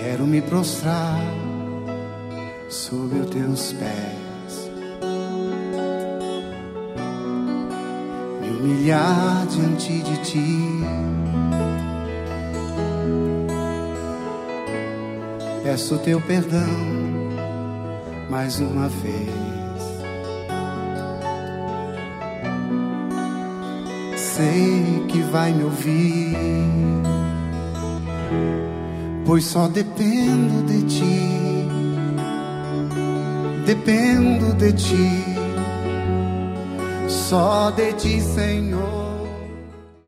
Quero me prostrar sob os teus pés, me humilhar diante de ti. Peço teu perdão mais uma vez. Sei que vai me ouvir, pois só dependo de ti. Dependo de ti, só de ti, Senhor.